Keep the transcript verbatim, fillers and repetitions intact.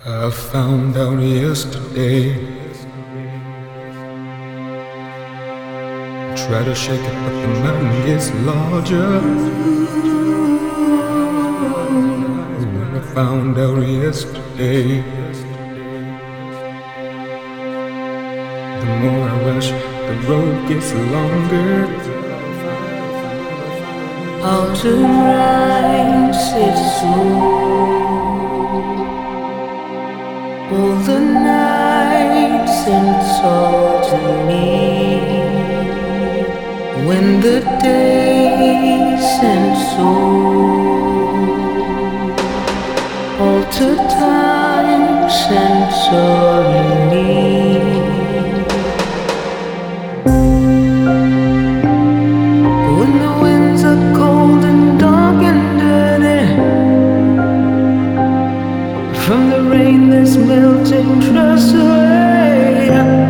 I found out yesterday. Try to shake it, but the mountain gets larger. I found out yesterday. The more I rush, the road gets longer. Autumn rain sits slow. All the nights and all to me. When the days and soul alter times and sorry me. When the winds are cold and dark and dirty, from the rain that's melting trust away.